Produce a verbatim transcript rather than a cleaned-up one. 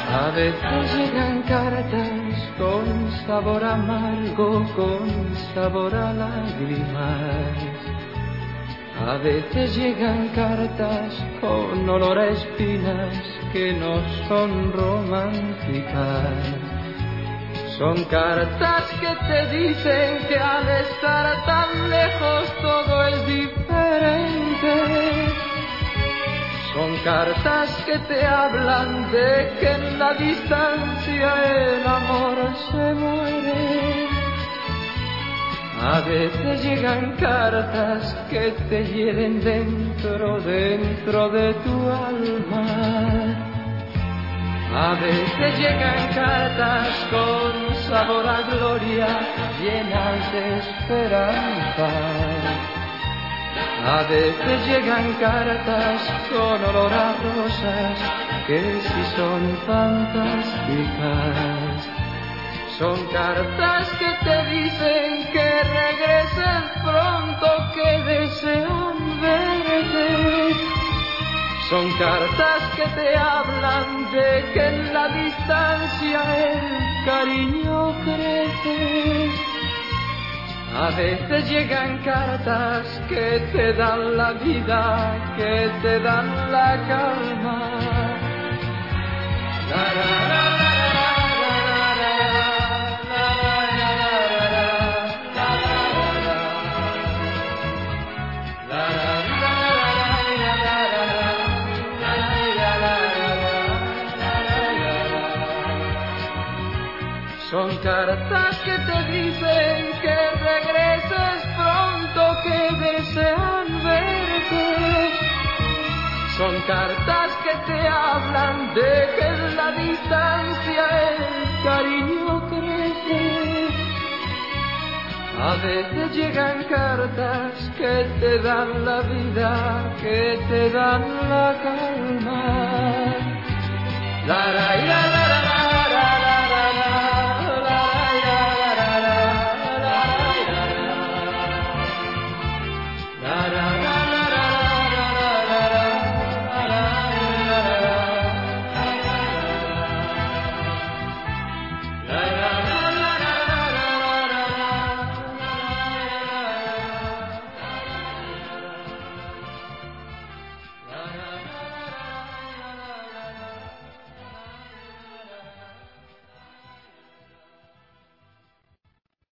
A veces llegan cartas con sabor amargo, con sabor a lágrimas. A veces llegan cartas con olor a espinas que no son románticas. Son cartas que te dicen que al estar tan lejos todo es diferente. Son cartas que te hablan de que en la distancia el amor se muere. A veces llegan cartas que te hieren dentro, dentro de tu alma. A veces llegan cartas con sabor a gloria, llenas de esperanza. A veces llegan cartas con olor a rosas que sí son fantásticas. Son cartas que te dicen que regreses pronto, que desean verte. Son cartas que te hablan de que en la distancia el cariño crece. A veces llegan cartas que te dan la vida, que te dan la calma. La, la, la, la. Son cartas que te dicen que regreses pronto, que desean verte. Son cartas que te hablan de que en la distancia el cariño crece. A veces llegan cartas que te dan la vida, que te dan la calma. La,